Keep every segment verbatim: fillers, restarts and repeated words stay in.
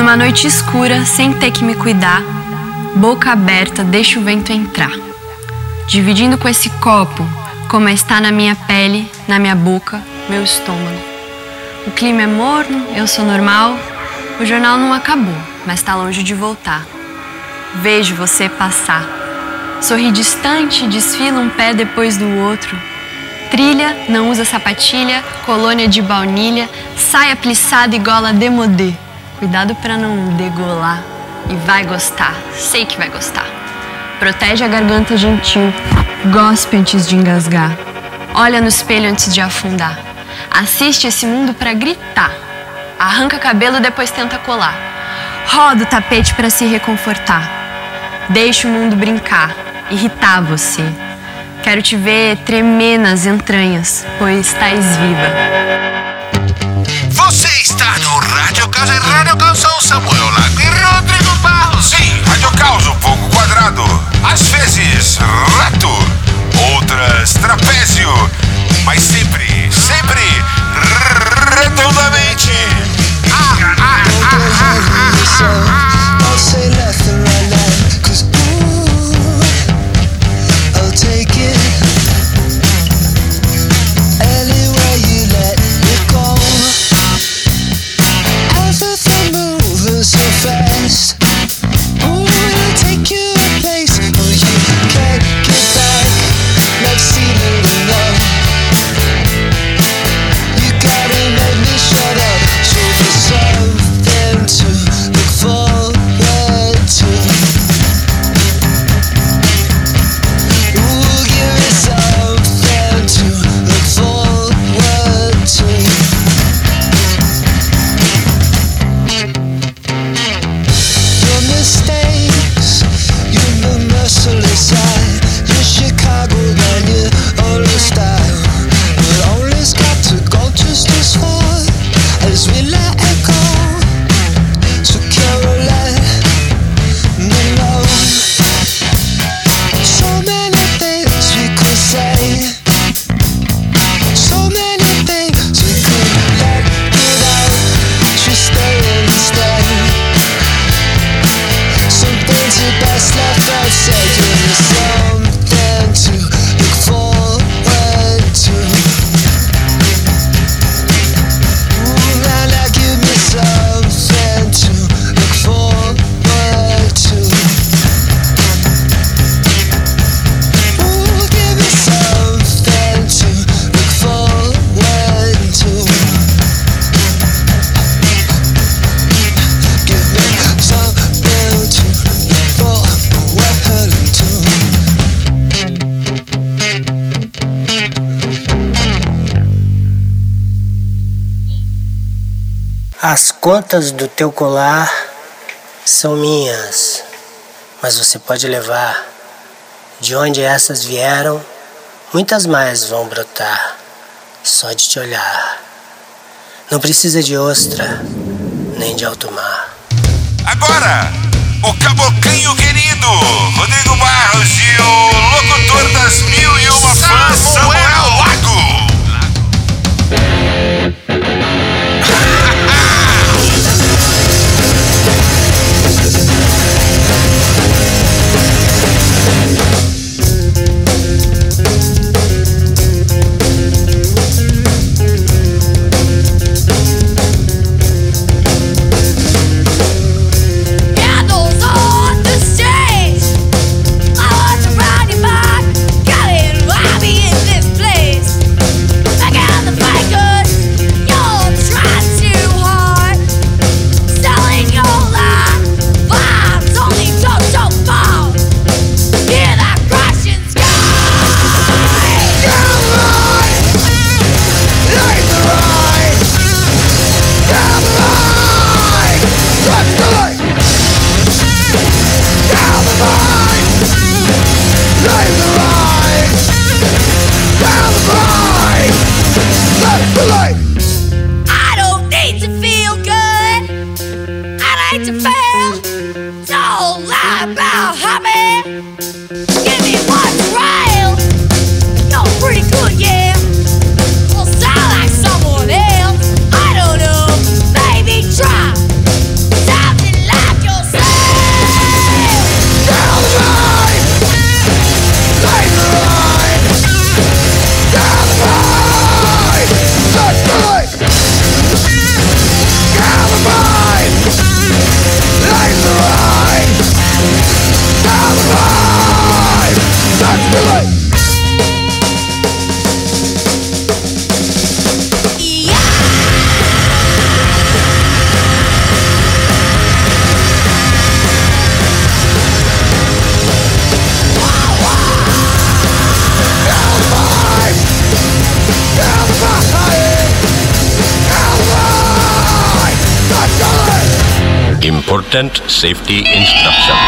Numa noite escura, sem ter que me cuidar, boca aberta, deixa o vento entrar. Dividindo com esse copo, como está na minha pele, na minha boca, meu estômago. O clima é morno, eu sou normal, o jornal não acabou, mas tá longe de voltar. Vejo você passar. Sorri distante, desfila um pé depois do outro. Trilha, não usa sapatilha, colônia de baunilha, saia plissada e gola demodê. Cuidado pra não degolar. E vai gostar, sei que vai gostar. Protege a garganta gentil, gospe antes de engasgar. Olha no espelho antes de afundar. Assiste esse mundo pra gritar. Arranca cabelo, depois tenta colar. Roda o tapete pra se reconfortar. Deixa o mundo brincar, irritar você. Quero te ver tremer nas entranhas, pois estás viva. Você está no Rádio Caos e Rádio Caos são Samuel Lago e Rodrigo Barros. Sim, Rádio Caos um pouco quadrado, às vezes rato, outras trapézio, mas sempre, sempre redondamente. Ah, ah, ah, ah, ah, ah. As contas do teu colar são minhas, mas você pode levar. De onde essas vieram, muitas mais vão brotar, só de te olhar. Não precisa de ostra, nem de alto mar. Agora, o caboclinho querido, Rodrigo Barros e o locutor das mil e uma fãs, Samuel Lago. Stop Important safety instructions.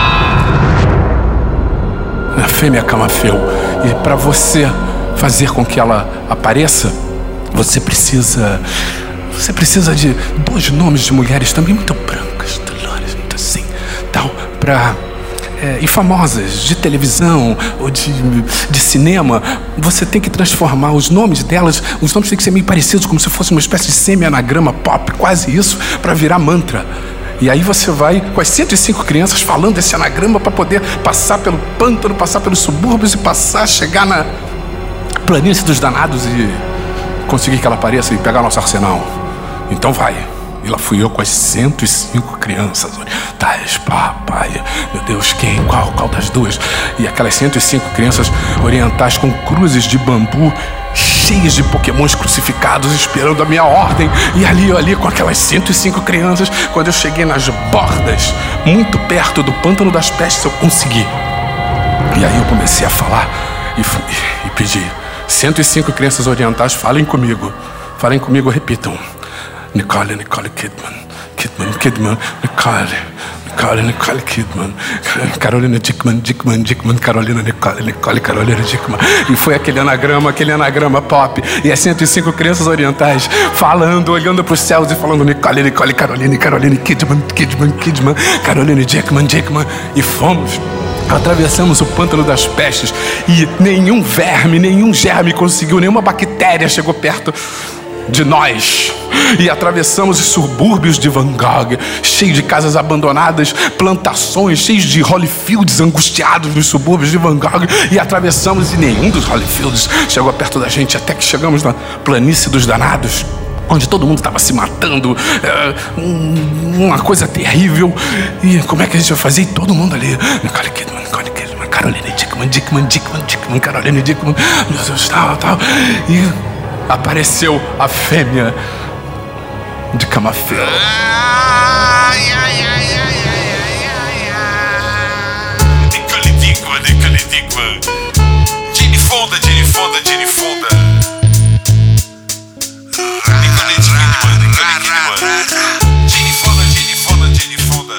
A fêmea camafeu. E para você fazer com que ela apareça, você precisa... Você precisa de dois nomes de mulheres também muito brancas, dolores, muito assim, tal, pra... É, e famosas, de televisão ou de, de cinema. Você tem que transformar os nomes delas, os nomes têm que ser meio parecidos, como se fosse uma espécie de semi-anagrama pop, quase isso, para virar mantra. E aí você vai com as cento e cinco crianças falando esse anagrama para poder passar pelo pântano, passar pelos subúrbios e passar, chegar na planície dos danados e conseguir que ela apareça e pegar nosso arsenal. Então vai. E lá fui eu com as cento e cinco crianças. Tais, papai, meu Deus, quem? Qual? Qual das duas? E aquelas cento e cinco crianças orientais com cruzes de bambu cheias de pokémons crucificados esperando a minha ordem. E ali, eu ali com aquelas cento e cinco crianças, quando eu cheguei nas bordas, muito perto do Pântano das Pestes, eu consegui. E aí eu comecei a falar e, e, e pedi: cento e cinco crianças orientais, falem comigo. Falem comigo, repitam. Nicole, Nicole Kidman, Kidman, Kidman, Nicole, Nicole, Nicole Kidman, Carolina Dickman, Dickman, Dickman, Carolina Nicole, Nicole, Carolina Dickman. E foi aquele anagrama, aquele anagrama pop. E as cento e cinco crianças orientais falando, olhando para os céus e falando Nicole, Nicole, Carolina, Carolina Kidman, Kidman, Kidman, Carolina Dickman, Dickman. E fomos. Atravessamos o Pântano das Pestes e nenhum verme, nenhum germe conseguiu, nenhuma bactéria chegou perto de nós. E atravessamos os subúrbios de Van Gogh, cheios de casas abandonadas, plantações, cheios de Holyfields angustiados nos subúrbios de Van Gogh. E atravessamos e nenhum dos Holyfields chegou perto da gente, até que chegamos na planície dos danados, onde todo mundo estava se matando, é, uma coisa terrível. E como é que a gente vai fazer? E todo mundo ali, Nicole Kidman, Nicole Kidman, Carolina Dickman, Dickman, Dickman, Dickman, Carolina Dickman, meu Deus, tal, tal. E apareceu a fêmea de Camafeu. Ai, ai, ai, ai, ai, ai, ai. Nicole Dickman, Nicole Dickman. Jane Fonda, Jane Fonda, Jane Fonda. Nicole Dickman, Nicole Dickman. Jane Fonda, Jane Fonda, Jane Fonda.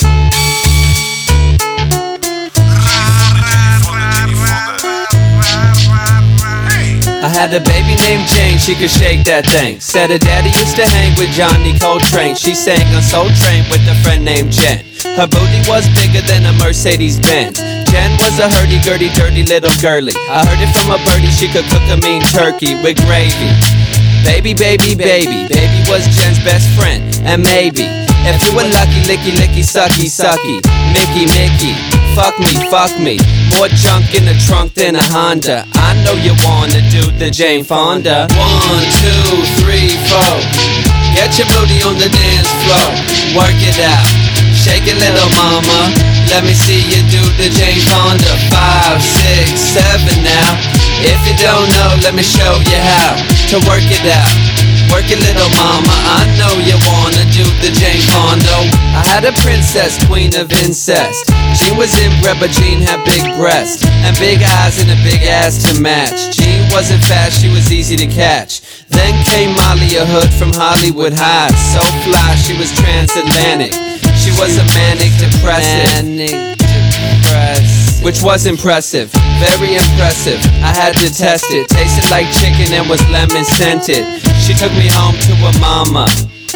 I had a baby named Jane, she could shake that thing. Said her daddy used to hang with Johnny Coltrane. She sang on Soul Train with a friend named Jen. Her booty was bigger than a Mercedes-Benz. Jen was a hurdy-gurdy, dirty little girly. I heard it from a birdie, she could cook a mean turkey with gravy. Baby, baby, baby, baby was Jen's best friend. And maybe, if you were lucky, licky, licky, sucky, sucky, Mickey, Mickey, fuck me, fuck me. More junk in the trunk than a Honda. I know you wanna do the Jane Fonda. One, two, three, four. Get your booty on the dance floor. Work it out. Shake it, little mama. Let me see you do the Jane Fonda. Five, six, seven now. If you don't know, let me show you how to work it out. Work it, little mama, I know you wanna do the Jane Fonda. I had a princess, queen of incest. Jean was inbred, but Jean had big breasts and big eyes and a big ass to match. Jean wasn't fast, she was easy to catch. Then came Molly, a hood from Hollywood High. So fly, she was transatlantic. She was a manic depressive, manic depressive, which was impressive, very impressive. I had to test it, tasted like chicken and was lemon scented. She took me home to her mama.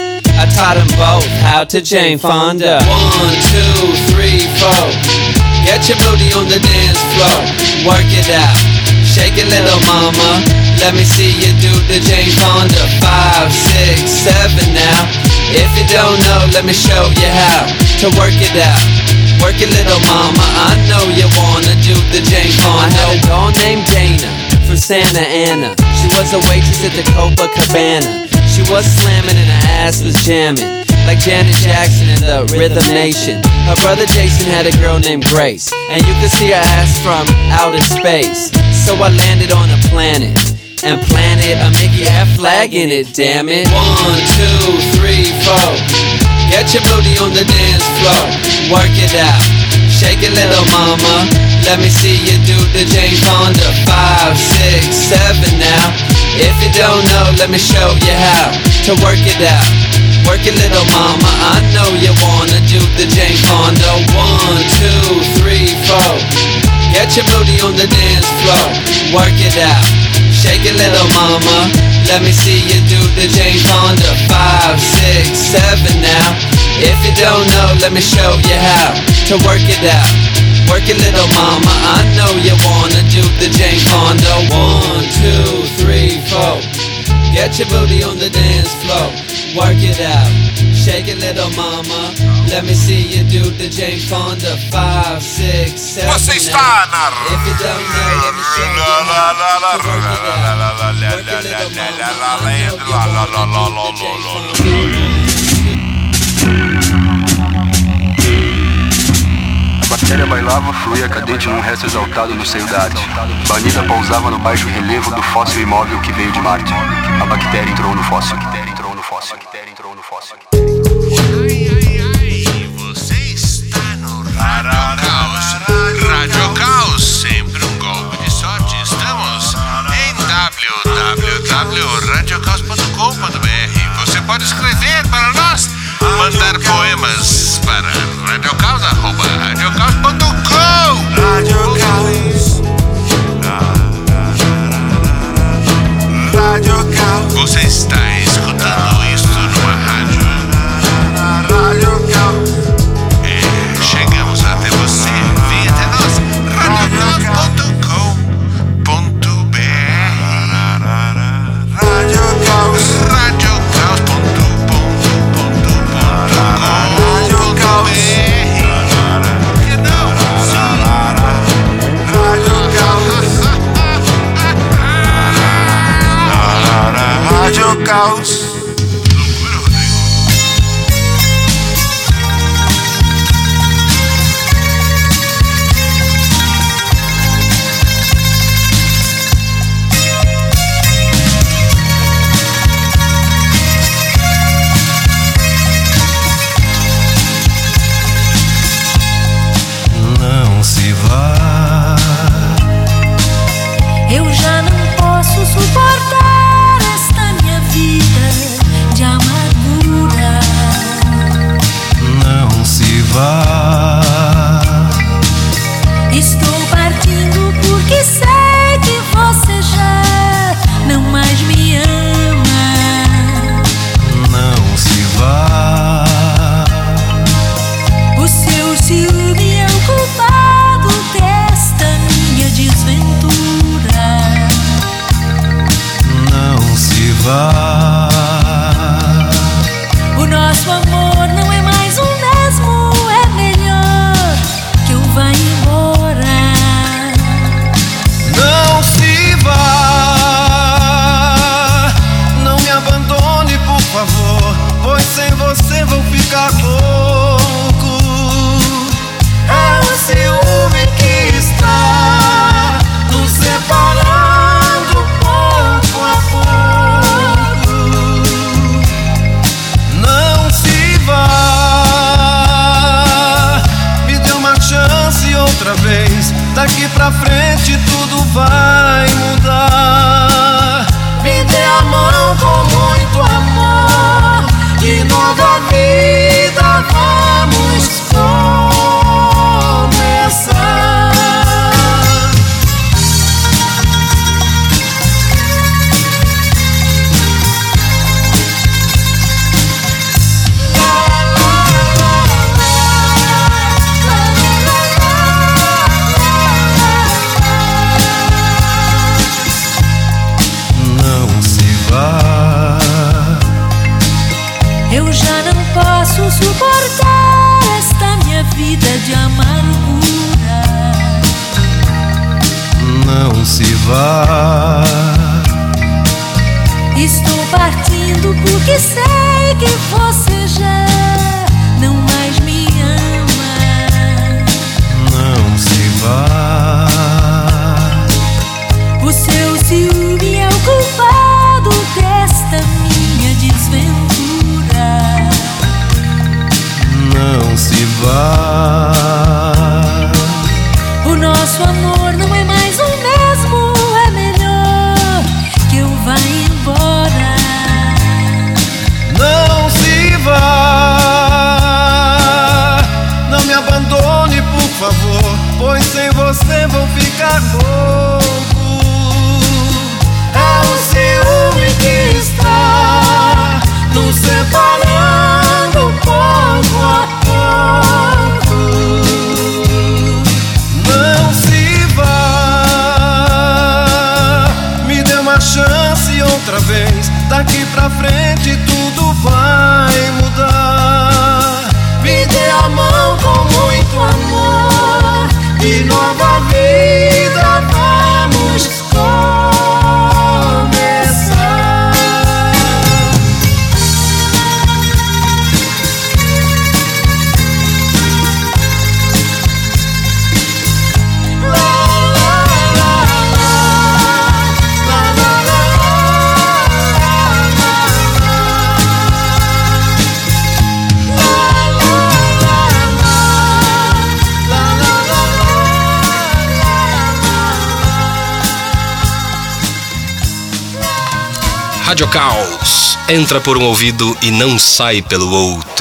I taught them both how to Jane Fonda. One, two, three, four. Get your booty on the dance floor. Work it out. Shake it, little mama. Let me see you do the Jane Fonda. Five, six, seven now. If you don't know, let me show you how to work it out. Work it, little mama. I know you wanna do the Jane Fonda. I had a doll named Dana from Santa Ana. She was a waitress at the Copacabana. She was slamming and her ass was jamming, like Janet Jackson in the Rhythm Nation. Her brother Jason had a girl named Grace, and you could see her ass from outer space. So I landed on a planet, and planet a Mickey had flag in it, damn it. One, two, three, four. Get your booty on the dance floor. Work it out. Shake it, little mama. Let me see you do the Jane Fonda. Five, six, seven now. If you don't know, let me show you how to work it out. Work it, little mama, I know you wanna do the Jane Fonda. One, two, three, four. Get your booty on the dance floor. Work it out, shake it, little mama. Let me see you do the Jane Fonda. Five, six, seven now. If you don't know, let me show you how to work it out. Work it, little mama, I know you wanna do the Jane Fonda. One, two, three, four. Get your booty on the dance floor. Work it out, shake it, little mama. Let me see you do the Jane Fonda. Five, six, seven. Você está na If you don't know, let me show you how to work it out. Work it, little mama, I know you wanna do the Jane Fonda. A bactéria bailava, fluía cadente num resto exaltado no seio da arte. Banida pousava no baixo relevo do fóssil imóvel que veio de Marte. A bactéria entrou no fóssil. A bactéria entrou no fóssil. A bactéria entrou no fóssil. Ai, ai, ai, você está no Rádio Caos. Rádio Caos, sempre um golpe de sorte. Estamos em w w w ponto radio caos ponto com ponto b r. Você pode escrever para nós, mandar poemas para radiocaos arroba radiocaos ponto com. Rádio Caos. Rádio Caos. Você está escutando isso numa rádio. Rádio Caos. É, chegamos até você. Vem até nós. radiocaos ponto com ponto b r. Rádio Caos. radiocaos ponto com ponto b r. Por que não? Sim. Rádio Caos. Rádio Caos. Não se vá. Eu já não posso suportar esta minha vida de amargura. Não se vá. Estou partindo porque sei que você já não mais me ama. Não se vá. O seu ciúme é o culpado desta minha desventura. Não se vá. O nosso amor não é mais o mesmo. É melhor que eu vá embora. Não se vá. Não me abandone, por favor, pois sem você vou ficar louco. É o ciúme que está nos separando pouco a pouco. Não se vá. Me dê uma chance outra vez. Daqui pra frente tudo vai mudar. Me dê a mão com muito amor e nova vida vamos começar. Não se vá. Eu já não posso suportar esta minha vida de amargura. Não se vá. Estou partindo porque sei que você já não mais me ama. Não se vá. O seu ciúme é o culpado desta minha desventura. Não se vá. O nosso amor não é mais o mesmo. É melhor que eu vá embora. Não se vá. favor, pois sem você vou ficar louco. É o ciúme que está nos separando pouco a pouco. Não se vá, me dê uma chance outra vez. Daqui pra frente tudo vai mudar. Me dê a mão com muito amor e nova vida vamos começar. Rádio Caos entra por um ouvido e não sai pelo outro.